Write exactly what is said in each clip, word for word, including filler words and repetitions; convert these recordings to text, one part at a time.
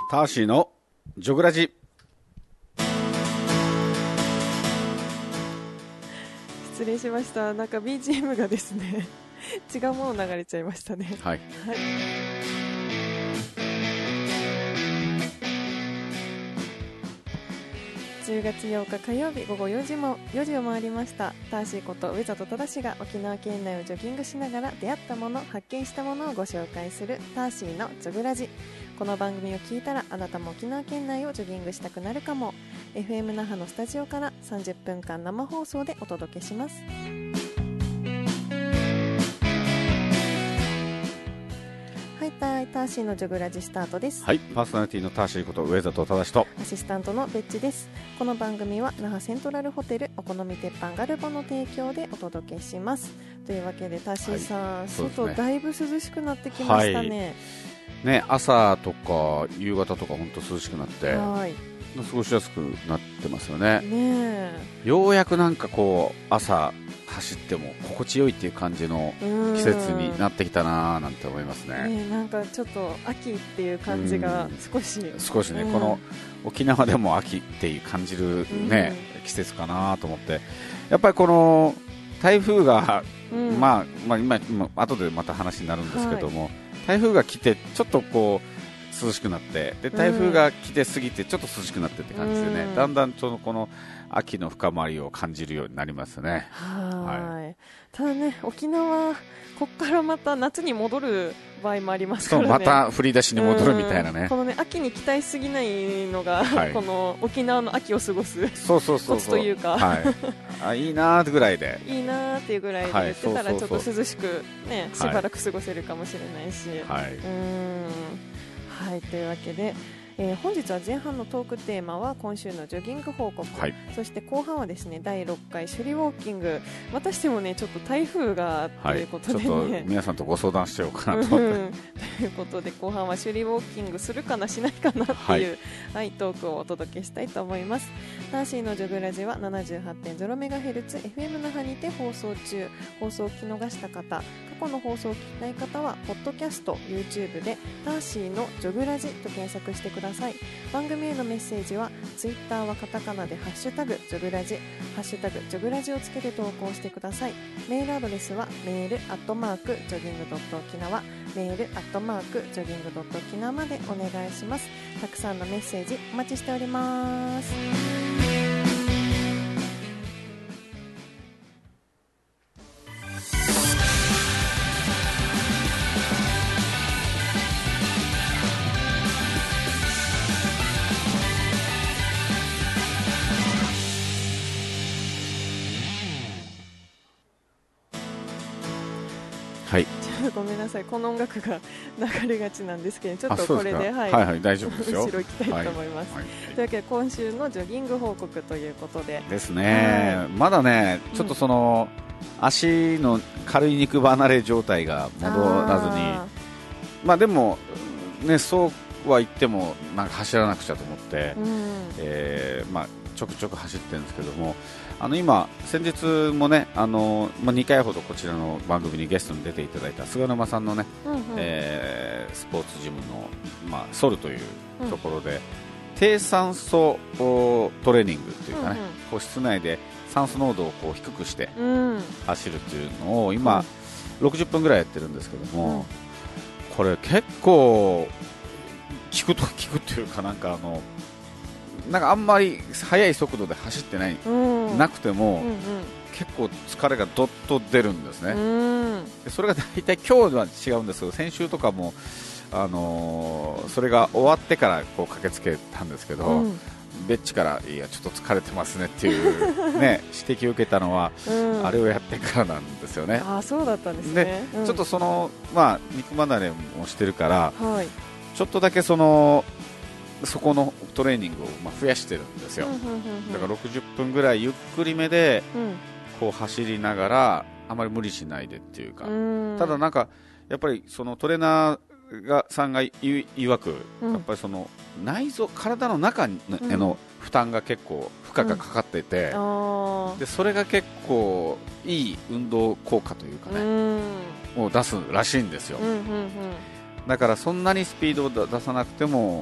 ターシーのジョグラジ。 失礼しました。なんか ビージーエム がですね違うもの流れちゃいましたね。 はい、 はい、じゅうがつようか火曜日午後よじもよじを回りました。ターシーこと上里忠が沖縄県内をジョギングしながら出会ったもの、発見したものをご紹介するターシーのジョグラジ。この番組を聞いたらあなたも沖縄県内をジョギングしたくなるかも。 エフエム 那覇のスタジオからさんじゅっぷんかん生放送でお届けします。はい、ターシーのジョグラジスタートです。 はい、パーソナリティのターシーこと上里忠とアシスタントのベッチです。この番組は那覇セントラルホテルお好み鉄板ガルボの提供でお届けします。というわけでターシーさん、はい、外だいぶ涼しくなってきましたね。はいね、朝とか夕方とか本当涼しくなって、 はい、 過ごしやすくなってますよね。 ねえ、 ようやくなんかこう朝走っても心地よいっていう感じの季節になってきたななんて思います ね, ね。なんかちょっと秋っていう感じが少し少しね、この沖縄でも秋っていう感じる、ね、季節かなと思って、やっぱりこの台風が、うんまあまあ、今, 今後でまた話になるんですけども、はい、台風が来てちょっとこう涼しくなって、で台風が来て過ぎてちょっと涼しくなってって感じでね、うん、だんだんそのこの秋の深まりを感じるようになりますね。 はい、はい、ただね、沖縄ここからまた夏に戻る場合もありますからね。 そうまた降り出しに戻るみたいなね、 このね秋に期待しすぎないのが、はい、この沖縄の秋を過ごすそうそうそうそうコツというか、 はい、あいいなーぐらいでいいなーっていうぐらいで言ってたらちょっと涼しくね、しばらく過ごせるかもしれないし、はい、うーん、はい、というわけで、えー、本日は前半のトークテーマは今週のジョギング報告、はい、そして後半はですねだいろっかい首里ウォーキング。またしてもねちょっと台風がということでね、 はい、ちょっと皆さんとご相談しようかなと思って、 うん、ということで後半は首里ウォーキングするかなしないかなっていう、はいはい、トークをお届けしたいと思います。ターシーのジョグラジは ななじゅうはちてんゼロメガヘルツ エフエム 那覇にて放送中。放送を聞き逃した方、過去の放送を聞きたい方はポッドキャスト YouTube でターシーのジョグラジと検索してください。番組へのメッセージはツイッターはカタカナでハッシュタグジョグラジ、ハッシュタグジョグラジをつけて投稿してください。メールアドレスはメールアットマークジョギングドット沖縄、メールアットマークジョギングドット沖縄までお願いします。たくさんのメッセージお待ちしております。 はい、 ごめんなさい、この音楽が流れがちなんですけど、ちょっとこれで、はいはいはい、大丈夫ですよ。 後ろ行きたいと思います、はいはい、というわけで今週のジョギング報告ということでですね、はい、まだねちょっとその、うん、足の軽い肉離れ状態が戻らずに、まあでもねそうは言ってもなんか走らなくちゃと思って、うんえーまあ、ちょくちょく走ってるんですけども、あの今先日もねあの、まあ、にかいほどこちらの番組にゲストに出ていただいた菅沼さんのね、うんうんえー、スポーツジムの、まあ、ソルというところで、うん、低酸素トレーニングというかね、うんうん、こう室内で酸素濃度をこう低くして走るというのを今、うん、ろくじゅっぷんぐらいやってるんですけども、うん、これ結構効くと効くというかなんかあのなんかあんまり速い速度で走ってない、うん、なくても、うんうん、結構疲れがどっと出るんですね、うん、でそれが大体今日は違うんですけど先週とかも、あのー、それが終わってからこう駆けつけたんですけど、うん、ベッチからいやちょっと疲れてますねっていう、ね、指摘を受けたのは、うん、あれをやってからなんですよね。 あ、そうだったんですね。 で、うん、ちょっとその、まあ、肉離れもしてるから、はい、ちょっとだけそのそこのトレーニングをまあ増やしてるんですよ、うんうんうんうん、だからろくじゅっぷんぐらいゆっくりめでこう走りながらあまり無理しないでっていうか、うん、ただなんかやっぱりそのトレーナーがさんが言わく、うん、やっぱりその内臓体の中への負担が結構負荷がかかっていて、うん、でそれが結構いい運動効果というかね、うん、を出すらしいんですよ、うんうんうん、だからそんなにスピードを出さなくても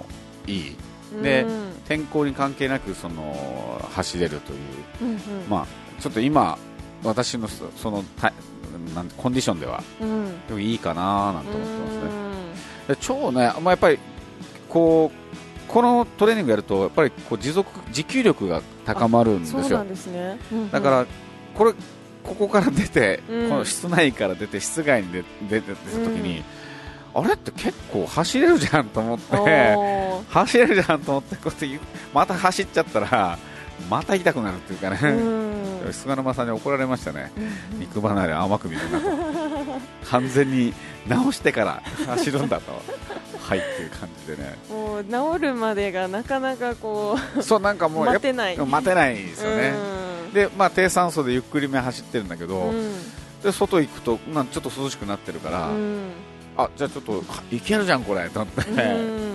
いいで、天候に関係なくその走れるという、うんうん、まあ、ちょっと今私のそのなんコンディションでは、うん、いいかななんて思ってますね。で超ね、まあ、やっぱりこうこのトレーニングやるとやっぱりこう持続持久力が高まるんですよ。 そうなんですね、うんうん、 だからこれここから出て、うん、この室内から出て室外に出出てた時に、うん、あれって結構走れるじゃんと思って走れるじゃんと思ってこうやってまた走っちゃったらまた痛くなるっていうかね、うん、菅沼さんに怒られましたね、うん、肉離れ甘く見るなと完全に直してから走るんだとはいっていう感じでね、 もう治るまでがなかなかこうそうなんかもう待てない待てないですよね、うん、で、まあ、低酸素でゆっくりめ走ってるんだけど、うん、で外行くとなんちょっと涼しくなってるから、うん、あじゃあちょっといけるじゃんこれと思って、うん、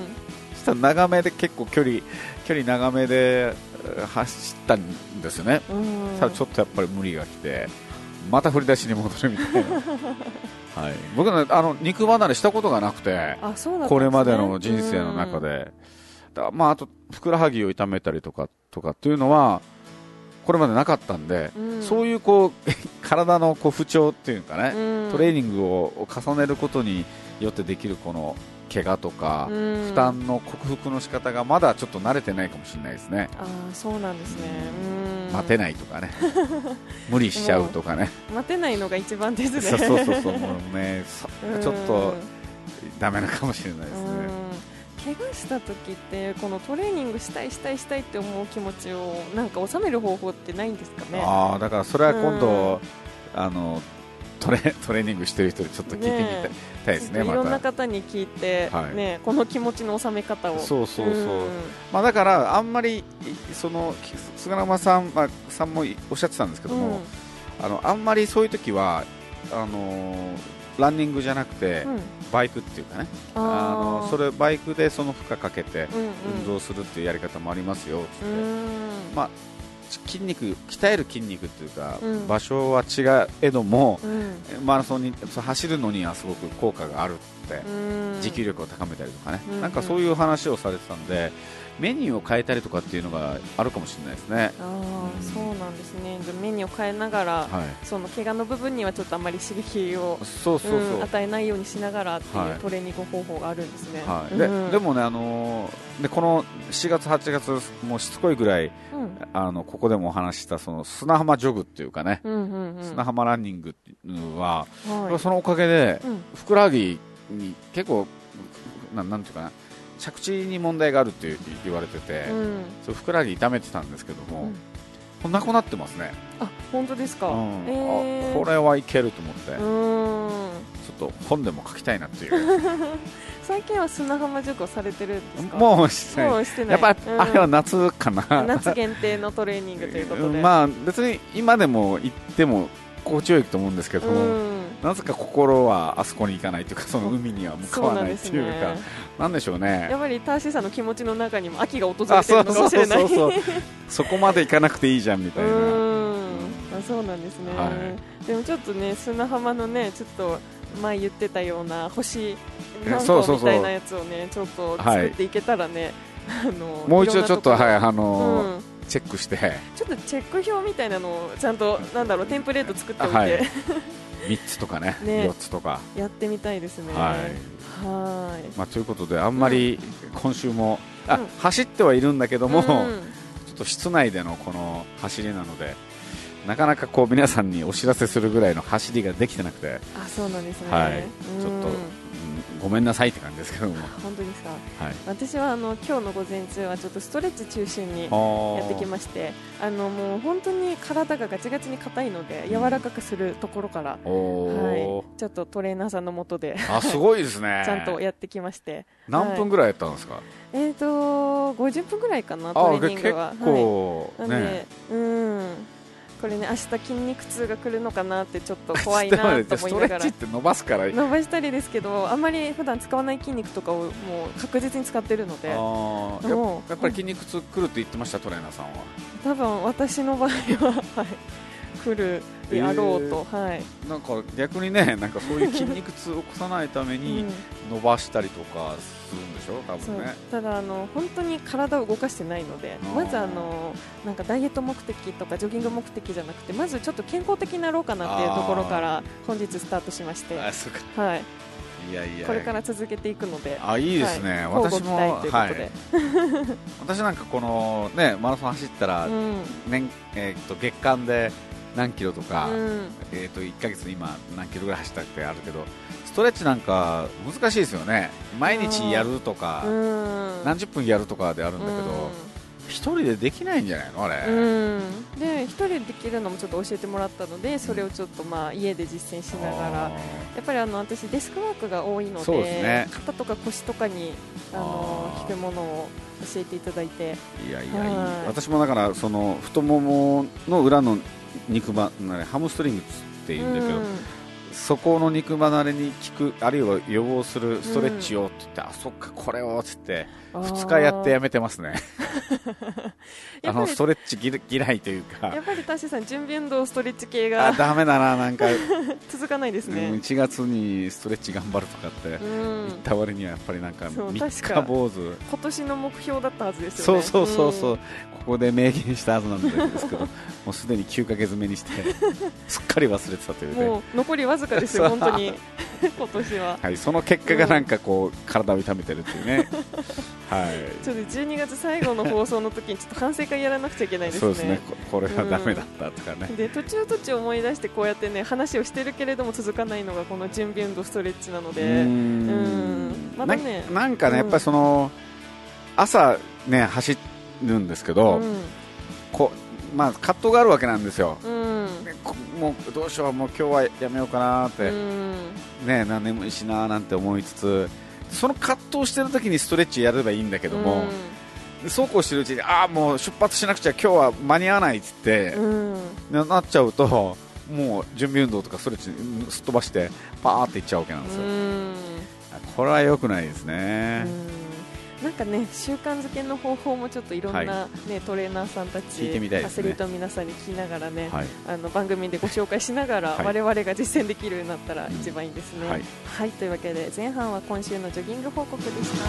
そしたら長めで結構距離距離長めで走ったんですよね、うん、ただちょっとやっぱり無理が来てまた振り出しに戻るみたいなはい、僕ねあの肉離れしたことがなくて、あ、そうだったんですね、これまでの人生の中で、だからまあ、あとふくらはぎを痛めたりとかとかっていうのはこれまでなかったんで、うん、そういうこう体のこう不調っていうかね、うん、トレーニングを重ねることによってできるこの怪我とか、うん、負担の克服の仕方がまだちょっと慣れてないかもしれないですね。 あ、そうなんですね、うん、 待てないとかね無理しちゃうとかね、 待てないのが一番ですねそうそうそうそう、もうねちょっとダメなかもしれないですね。 怪我した時ってこのトレーニングしたいしたいしたいって思う気持ちをなんか収める方法ってないんですかね。 あ、だからそれは今度あのトレ、トレーニングしてる人にちょっと聞いてみたい、ね、たいですね。またいろんな方に聞いて、はいね、この気持ちの収め方を。 そうそうそう、うん、まあ、だからあんまりその菅沼さん、まあ、さんもおっしゃってたんですけども、うん、あのあんまりそういう時はあのランニングじゃなくて、うん、バイクっていうかね、あのそれバイクでその負荷かけて運動するっていうやり方もありますよって、うん、まあ筋肉鍛える筋肉っていうか、うん、場所は違えども、うん、マラソンに走るのにはすごく効果があるって、うん、持久力を高めたりとかね、うん、なんかそういう話をされてたんでメニューを変えたりとかっていうのがあるかもしれないですね。 あ、うん、そうなんですね。メニューを変えながら、はい、その怪我の部分にはちょっとあまり刺激をそうそうそう、うん、与えないようにしながらっていうトレーニング方法があるんですね。 はい、で、うん、でもね、あのー、でこのしがつはちがつもうしつこいぐらい、うん、あのここでもお話ししたその砂浜ジョグっていうかね、うんうんうん、砂浜ランニングっていうのは、はい、そのおかげで、うん、ふくらはぎに結構な、なんていうかな、着地に問題があるって言われてて、うん、そうふくらはぎ痛めてたんですけども、うん、なくなってますね。 あ、本当ですか、うん、 えー、あ、これはいけると思って、うん、ちょっと本でも書きたいなっていう最近は砂浜塾をされてるんですか。 もうしてない、もうしてない、やっぱり、うん、あれは夏かな夏限定のトレーニングということでまあ別に今でも行っても心地よいと思うんですけども、うん、なぜか心はあそこに行かないというか、その海には向かわないというか、なんでしょうね。 やっぱりターシーさんの気持ちの中にも秋が訪れているのかもしれない。 そうそうそうそうそこまで行かなくていいじゃんみたいな。うん、 あ、そうなんですね、はい、でもちょっとね、砂浜のね、ちょっと前言ってたような星何個みたいなやつをね、ちょっと作っていけたらね、はい、あのもう一度ちょっと、はい、あのーうん、チェックしてちょっとチェック表みたいなのをちゃんとなんだろうテンプレート作っておいて、はい、 みっつとか ね, ねよっつとかやってみたいですね。 はい、はい、まあ、ということであんまり今週も、うん、あ、走ってはいるんだけども、うん、ちょっと室内でのこの走りなのでなかなかこう皆さんにお知らせするぐらいの走りができてなくて、 あ、そうなんですね、 はい、ちょっと、うん、ごめんなさいって感じですけども。 本当ですか、はい、私はあの今日の午前中はちょっとストレッチ中心にやってきまして、あのもう本当に体がガチガチに硬いので柔らかくするところから、うん、はい、ちょっとトレーナーさんの下であ、すごいですねちゃんとやってきまして。 何分ぐらいやったんですか。はい、 えーとごじゅっぷんぐらいかな、トレーニングは。 結構、 はい、なんで、ね、うん、これね、明日筋肉痛が来るのかなってちょっと怖いなと思いながらストレッチって伸ばすから伸ばしたりですけど、あんまり普段使わない筋肉とかをもう確実に使ってるので。 あ、や, やっぱり筋肉痛来るって言ってました、トレーナーさんは。 多分私の場合は、はい、 来るであろうと、 えーはい、 なんか逆にね、なんかそういう筋肉痛を起こさないために伸ばしたりとかするんでしょ、多分ね。 ただあの本当に体を動かしてないので、まずあのなんかダイエット目的とかジョギング目的じゃなくて、まずちょっと健康的になろうかなっていうところから本日スタートしまして、 あ、そうか、 はい、 いやいや、 これから続けていくので、 あ、いいですね、 はい、 私も、 交互期待ということで、 はい、私なんかこの、ね、マラソン走ったら、 うん年えー、と月間で何キロとか、 うん、 えー、といっかげつで今何キロぐらい走ったってあるけど、ストレッチなんか難しいですよね。毎日やるとか、 うん、 何十分やるとかであるんだけど、一人でできないんじゃないのあれ、 うん、で一人でできるのもちょっと教えてもらったので、それをちょっとまあ家で実践しながら、やっぱりあの私デスクワークが多いの で, そうですね、 肩とか腰とかにあの効くものを教えていただいて、 いやいや、いい、 はい、 私もだからその太ももの裏の肉離れ、ハムストリングっていうんだけど、 うん、 そこの肉離れに効く、あるいは予防するストレッチをって言って、うん、あ、そっかこれをって言ってふつかやってやめてますねあのストレッチ嫌いというか、 やっぱりタッシーさん準備運動ストレッチ系があ、ダメだな、なんか続かないですね、 うん、いちがつにストレッチ頑張るとかって言った割にはやっぱりなんかみっか坊主、 今年の目標だったはずですよね。 そうそうそうそう、うん、ここで明言したはずなんですけどもうすでにきゅうかげつめにしてすっかり忘れてたというね、 もう残りわずかですよ本当に今年は、 はい、その結果がなんかこう、うん、体を痛めてるっていうねはい、 ちょっとじゅうにがつ最後の放送の時にちょっと反省会やらなくちゃいけないですね。 そうですね、こ, これはダメだったとかね、 うん、で途中途中思い出してこうやってね話をしてるけれども続かないのがこの準備運動ストレッチなので、うーん、まだね、 な, なんかね、うん、やっぱりその朝ね走るんですけど、うん、こまあ、葛藤があるわけなんですよ、うん、もうどうしよう、もう今日はやめようかなって、うん、ね、眠いしななんて思いつつ、その葛藤してる時にストレッチやればいいんだけども、うん、そうこうしてるうちに、ああもう出発しなくちゃ今日は間に合わないっつって、うん、なっちゃうと、もう準備運動とかストレッチすっ飛ばしてパーっていっちゃうわけなんですよ、うん、これは良くないですね、 うん、なんかね習慣づけの方法もちょっといろんな、ね、はい、トレーナーさんたち、 聞いてみたいですね、 アスリートの皆さんに聞きながらね、はい、あの番組でご紹介しながら、はい、我々が実践できるようになったら一番いいですね、うん、はい、はい、というわけで前半は今週のジョギング報告でした。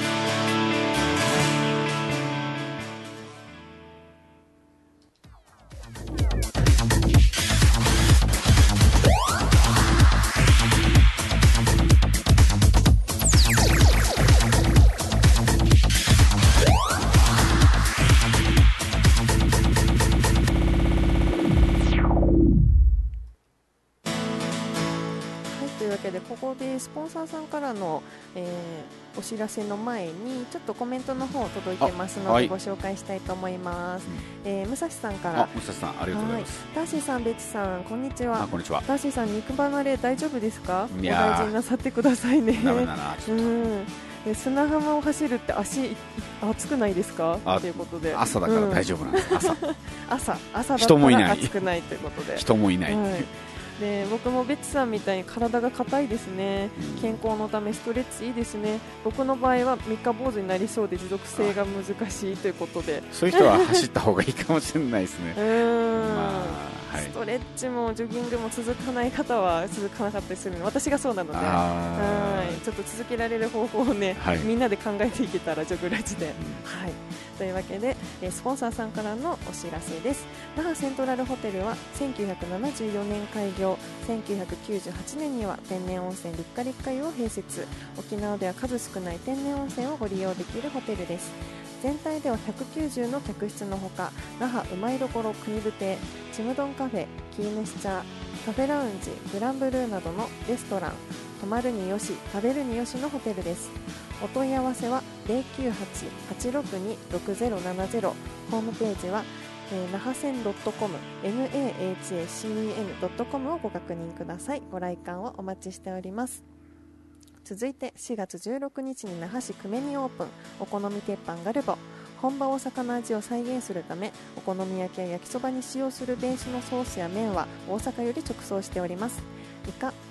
ここでスポンサーさんからの、えー、お知らせの前にちょっとコメントの方届いてますので、はい、ご紹介したいと思います、うん、えー、武蔵さんから、 あ、武蔵さんありがとうございます。 ダーシーさん、ベッチさん、こんにちは。 あ、こんにちは。 ダーシーさん、肉離れ大丈夫ですか？お大事になさってくださいね。 ダメだな、ちょっと、 うん、砂浜を走るって足熱くないですかということで、 朝だから大丈夫なんです、うん、朝朝朝だったら熱くないということで、 人もいない、はい、 で僕もベッチさんみたいに体が硬いですね、うん、健康のためストレッチいいですね。僕の場合は三日坊主になりそうで持続性が難しいということで、 そういう人は走った方がいいかもしれないですね。うーん、まあ、はい、ストレッチもジョギングも続かない方は続かなかったりするので、私がそうなので、はいちょっと続けられる方法をね、はい、みんなで考えていけたらジョグラジで、うん、はい、というわけでスポンサーさんからのお知らせです。那覇セントラルホテルはせんきゅうひゃくななじゅうよねん開業、せんきゅうひゃくきゅうじゅうはちねんには天然温泉立夏立夏湯を併設。沖縄では数少ない天然温泉をご利用できるホテルです。全体ではひゃくきゅうじゅうの客室のほか、那覇うまいどころ国部亭、ちむどんカフェ、キーヌスチャー、カフェラウンジ、グランブルーなどのレストラン、泊まるによし食べるによしのホテルです。お問い合わせは ゼロきゅうはち はちろくに ろくゼロななゼロ、ホームページは那覇線 .com、 ナハセン ドットコム をご確認ください。ご来館をお待ちしております。続いてしがつじゅうろくにちに那覇市久米にオープン、お好み鉄板ガルボ。本場大阪の味を再現するため、お好み焼きや焼きそばに使用するベースのソースや麺は大阪より直送しております。イカ、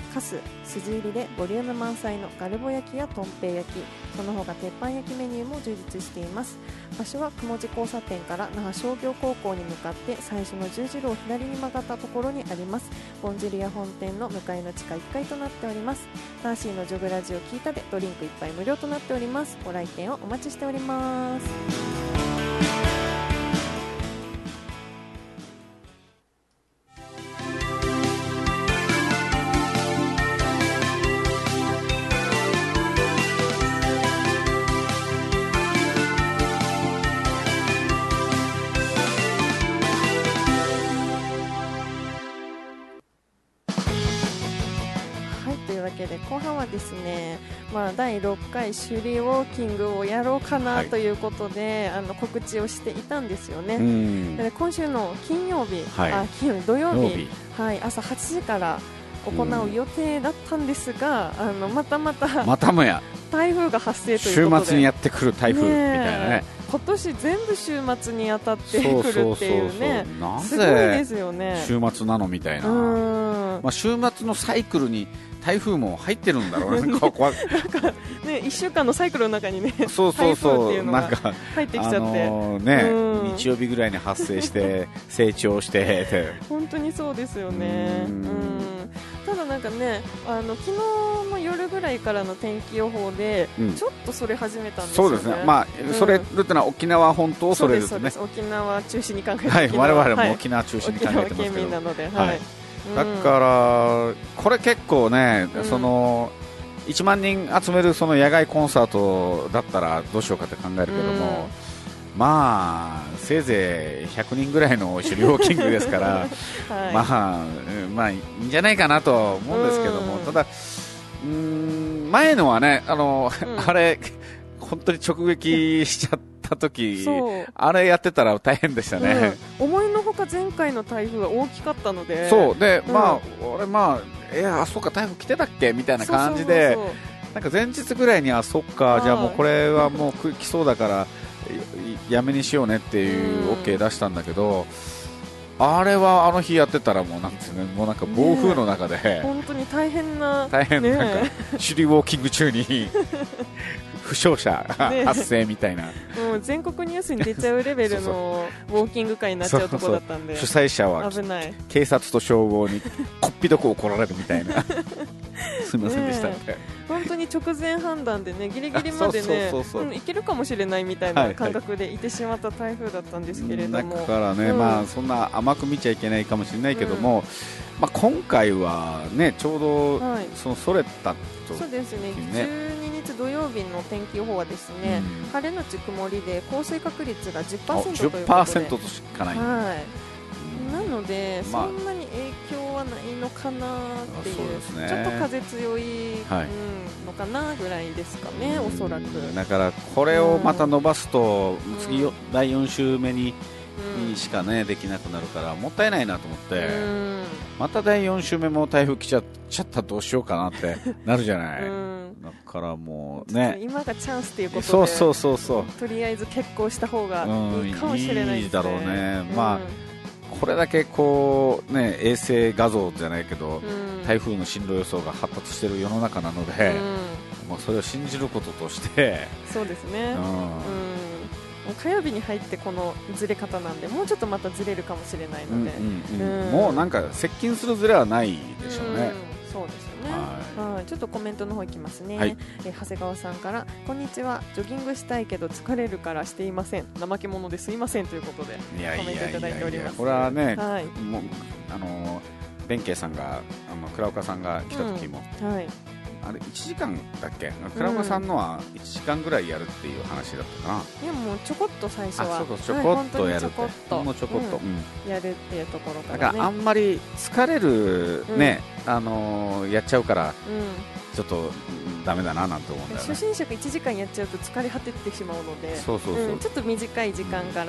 カス、筋入りでボリューム満載のガルボ焼きやとんぺい焼き、その他鉄板焼きメニューも充実しています。場所は雲寺交差点から那覇商業高校に向かって最初の十字路を左に曲がったところにあります。ボンジェリア本店の向かいの地下いっかいとなっております。ターシーのジョグラジを聞いたでドリンクいっぱい無料となっております。ご来店をお待ちしております。で後半はですね、まあ、だいろっかい首里ウォーキングをやろうかなということで、はい、あの告知をしていたんですよね。で今週の金曜日、はい、あ金曜日土曜日、曜日はい、朝はちじから行う予定だったんですが、あのまたまたまたもや台風が発生ということで、 週末にやってくる台風みたいなね、 今年全部週末に当たってくるっていうね、すごいですよね。 週末なのみたいな、まあ、週末のサイクルに台風も入ってるんだろうね。なんかね、いっしゅうかんのサイクルの中にね、 そうそうそう、 台風っていうのが入ってきちゃって、あのーね、日曜日ぐらいに発生して成長して本当にそうですよね。うん、ただなんかね、あの昨日の夜ぐらいからの天気予報で、うん、ちょっとそれ始めたんですよね。 そうですね、まあうん、それるってのは沖縄本島をそれるってね、 沖縄中心に考えて、 はい、我々も沖縄中心に考えてますけど、 沖縄県民なので、はいはい、 だからこれ結構ね、うん、そのいちまんにん集めるその野外コンサートだったらどうしようかって考えるけども、うん、まあせいぜいひゃくにんぐらいの首里ウォーキングですから、はい、まあまあいいんじゃないかなと思うんですけども、うん、ただうーん前のはね、あの、うん、あれ本当に直撃しちゃった時、あれやってたら大変でしたね、 うん、思いのほか前回の台風は大きかったので、 そうで、うん、まあ俺まあいやあそうか台風来てたっけみたいな感じで、そうそうそうそう、なんか前日ぐらいにあそっかじゃあもうこれはもう来そうだからやめにしようねっていう OK 出したんだけど、あれはあの日やってたらもうなんですよね、もうなんか暴風の中で、ね、 本当に大変な大変なんか、ね、首里ウォーキング中に負傷者発生みたいな、 もう全国ニュースに出ちゃうレベルのウォーキング会になっちゃうところだったんで、 そうそう、主催者は危ない、 警察と消防にこっぴどく怒られるみたいなすみませんでしたみたいな、 本当に直前判断でね、ギリギリまでね、いけるかもしれないみたいな感覚でいてしまった台風だったんですけれども、 だからね、うん、まあそんな甘く見ちゃいけないかもしれないけども、うん、まあ今回はねちょうど、はい、そのそれたと、 そうですね、じゅうににち土曜日の天気予報はですね、うん、晴れのち曇りで降水確率が じゅっパーセント ということで、 じゅっパーセント としかない、 はい、なので、まあ、そんなに影響はないのかなっていう、ね、ちょっと風強い、はい、うん、のかなぐらいですかね、おそらく。 だからこれをまた伸ばすと、うん、次だいよん週目ににしかねできなくなるからもったいないなと思って、うん、まただいよん週目も台風来ちゃっちゃったらどうしようかなってなるじゃない、うん、だからもうね今がチャンスということで、 そうそうそうそう、 とりあえず決行した方がいいかもしれないですね、 うん、いいだろうね、うん、まあこれだけこうね衛星画像じゃないけど、うん、台風の進路予想が発達している世の中なので、うん、まあそれを信じることとしてそうですね、うん、うん火曜日に入ってこのずれ方なんでもうちょっとまたずれるかもしれないので、 うんうんうんうん、もうなんか接近するずれはないでしょうね、 うん、そうですよね、はいはい、ちょっとコメントの方いきますね、はい、え長谷川さんからこんにちは、ジョギングしたいけど疲れるからしていません、怠け者ですいませんということでコメントいただいております。 これはね、はい、もうあの弁慶さんがあの倉岡さんが来た時も、うん、はい、あれいちじかんだっけ、倉岡さんのはいちじかんぐらいやるっていう話だったかな、 いやもうちょこっと最初は、 あそうちょこっとやるって、 ほんもうちょこっと、うん、 やるっていうところから、ね、 だからあんまり疲れるね、うん、あのー、やっちゃうから、うん、ちょっとダメだななんて思うんだよね。 初心者がいちじかんやっちゃうと疲れ果ててしまうので、 そうそうそう、 うん、ちょっと短い時間から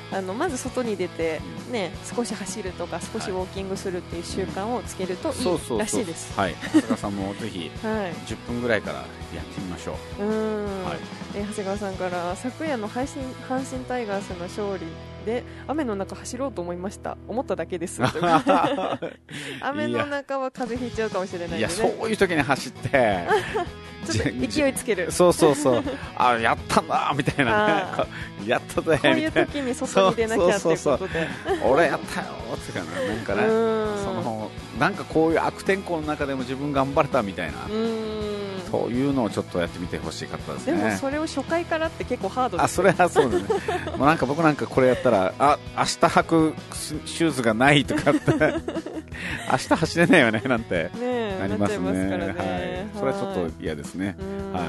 あのまず外に出て、ね、少し走るとか少しウォーキングするっていう習慣をつけるといいらしいです。 はい、長谷川さんもぜひじゅっぷんぐらいからやってみましょう。うん、 はい、えー、長谷川さんから昨夜の阪神、阪神タイガースの勝利で雨の中走ろうと思いました、思っただけです雨の中は風邪ひいちゃうかもしれないんで、ね、いやそういう時に走ってちょっと勢いつけるそうそうそうあやったんだみたいなねやったぜみたいな、こういう時に外に出なきゃっていうことで俺やったよってかな、なんかね、そのなんかこういう悪天候の中でも自分頑張れたみたいな、というのをちょっとやってみてほしかったですね。 でもそれを初回からって結構ハードです、ね、 あそれはそうですねもうなんか僕なんかこれやったらあ明日履くシューズがないとかって明日走れないよねなんてなりますね。はい、それはちょっと嫌ですね。はい。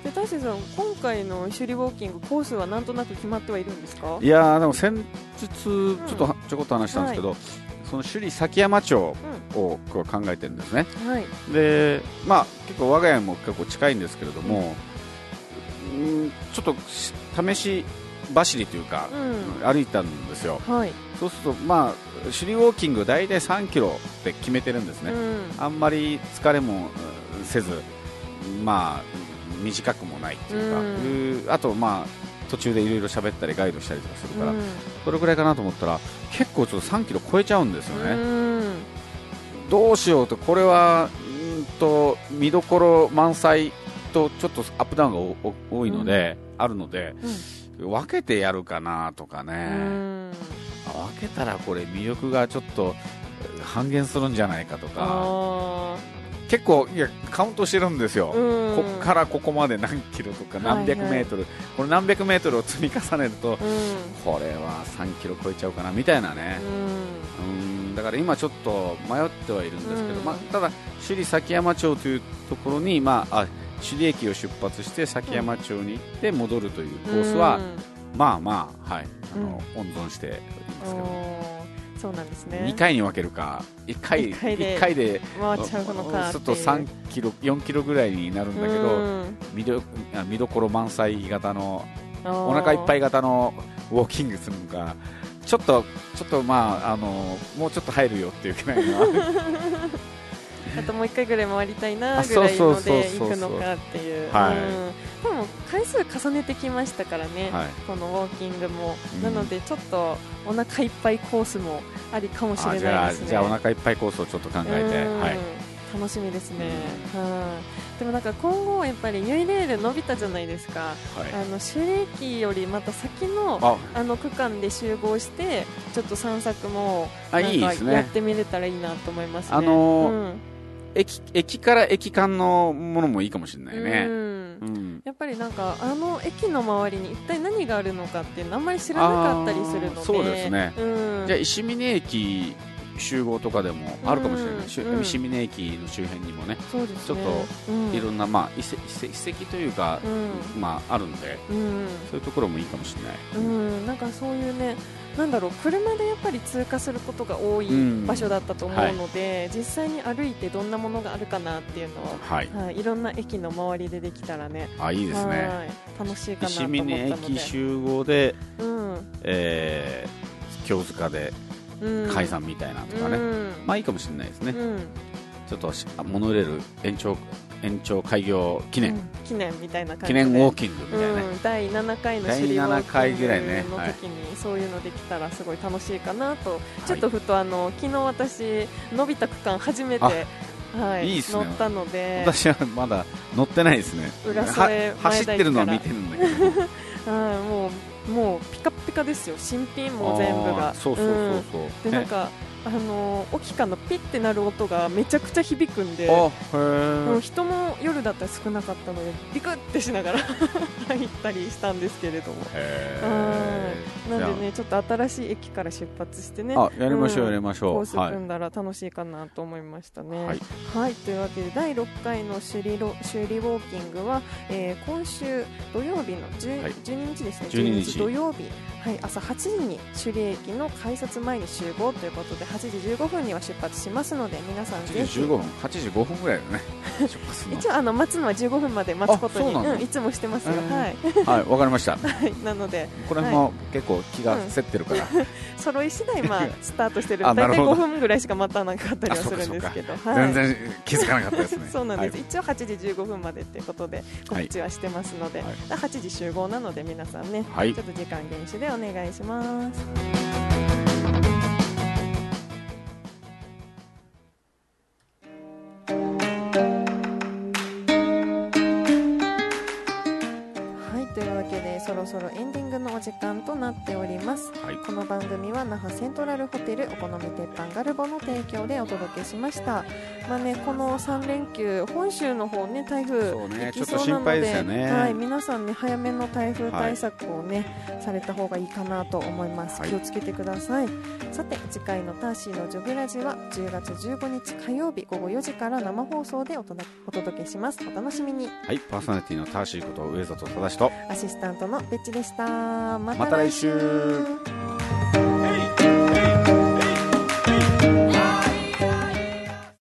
で大勢さん、今回の首里ウォーキングコースはなんとなく決まってはいるんですか？ いやでも先日ちょっとちょこっと話したんですけど、うんはい、その首里崎山町をこう考えてるんですね。はい、でまあ結構我が家も結構近いんですけれども、うん、ちょっと試し走りというか、うん、歩いたんですよ。はい、そうするとまあ首里ウォーキング大体さんキロって決めてるんですね。うん、あんまり疲れもせず、まあ短くもないっていうか、うん、あとまあ途中でいろいろ喋ったりガイドしたりとかするから、うん、それぐらいかなと思ったら結構ちょっとさんキロ超えちゃうんですよね。うん、どうしようと、これはんと見どころ満載とちょっとアップダウンが多いので、うん、あるので、うん、分けてやるかなとかね、うん、分けたらこれ魅力がちょっと半減するんじゃないかとか、結構いやカウントしてるんですよ。ここからここまで何キロとか何百メートル、はいはい、この何百メートルを積み重ねると、うん、これはさんキロ超えちゃうかなみたいなね、うん、うんだから今ちょっと迷ってはいるんですけど、うんまあ、ただ首里崎山町というところに、まあ、あ首里駅を出発して崎山町に行って戻るというコースは、うん、まあまあ、はい、あのうん、温存していますけど。 そうなんですね。 にかいに分けるかいっかい、いっかいで回で回っちゃうのかっていう、 ちょっとさんキロよんキロぐらいになるんだけど、見ど見どころ満載型のお腹いっぱい型のウォーキングするのか、ちょっとちょっとまああのもうちょっと入るよっていうくらいのあともういっかいぐらい回りたいなぐらいので行くのかっていう。はい、でも回数重ねてきましたからね、はい、このウォーキングも、うん、なのでちょっとお腹いっぱいコースもありかもしれないですね。 あじゃあ、じゃあお腹いっぱいコースをちょっと考えて、はい、 楽しみですね。うん、はでもなんか今後やっぱりニュイレール伸びたじゃないですか。はい、あの首里駅よりまた先の あ, あの区間で集合してちょっと散策もなんかやってみれたらいいなと思いますね。 あのーうん駅, 駅から駅間のものもいいかもしれないね。うんうん、やっぱりなんかあの駅の周りに一体何があるのかっていうのあんまり知らなかったりするので。 そうですね、うん、じゃあ石峰駅集合とかもあるかもしれない、うん、石峰駅の周辺にも ね, そうですねちょっといろんな、まあ、遺跡というか、うんまあ、あるので、うん、そういうところもいいかもしれない、うん、 なんかそういうねなんだろう車でやっぱり通過することが多い場所だったと思うので、うんはい、実際に歩いてどんなものがあるかなっていうのを、はいはい、いろんな駅の周りでできたらねあいいですね、 はい、楽しいかなと思ったので石峰駅集合で、うんえー、京塚で解散みたいなとかね、うん、まあいいかもしれないですね、うん、ちょっとモノレール延長延長開業記念、うん、 記念みたいな感じで記念ウォーキングみたいなね、うん、 だいななかいの首里ウォーキングの時にそういうのできたらすごい楽しいかなと、はい、ちょっとふとあの昨日私伸びた区間初めてはい、いいっすね、乗ったので私はまだ乗ってないですね。 浦添走ってるのは見てるんだけどはい、もうもうピカピカですよ、新品も全部が。 そうそうそうそう、 うん、でなんかあのー、沖かのピッてなる音がめちゃくちゃ響くんで、あへでも人も夜だったら少なかったのでビクってしながら入ったりしたんですけれども、へなんでねちょっと新しい駅から出発してね、 あやりましょう、うん、やりましょう、 コース組んだら楽しいかなと思いましたね。はい、はい、というわけでだいろっかいの首里ロ首里ウォーキングは、えー、今週土曜日のじゅう、はい、じゅうににちですね、じゅうににち土曜日、 はい、朝はちじに首里駅の改札前に集合ということではちじじゅうごふんには出発しますので皆さんぜひはちじじゅうごふんはちじごふんぐらいだね出発の一応あの待つのはじゅうごふんまで待つことに、 うん、 いつもしてますよ、 えー、はい、わかりましたなのでこれも結構気が競ってるから、 うん、揃い次第まあスタートしてる大体ごふんぐらいしか待たなかったりはするんですけど、はい、 全然気づかなかったですねそうなんです、 はい、 一応はちじじゅうごふんまでっていうことで告知はしてますので、はい、はちじ集合なので皆さんね、はい、ちょっと時間厳守でお願いします。というわけでそろそろエンディングのお時間となっております、はい、この番組は那覇セントラルホテルお好み鉄板ガルボの提供でお届けしました。まあね、このさん連休本州の方ね台風行きそうなの で, で、ねはい、皆さんね早めの台風対策をね、はい、された方がいいかなと思います、はい、気をつけてください。さて次回のターシーのジョグラジはじゅうがつじゅうごにち火曜日ごごよじから生放送でお届けします。お楽しみに。 はい、パーソナリティのターシーこと上里忠とアシスタントのベッチでした。また来週。また来週。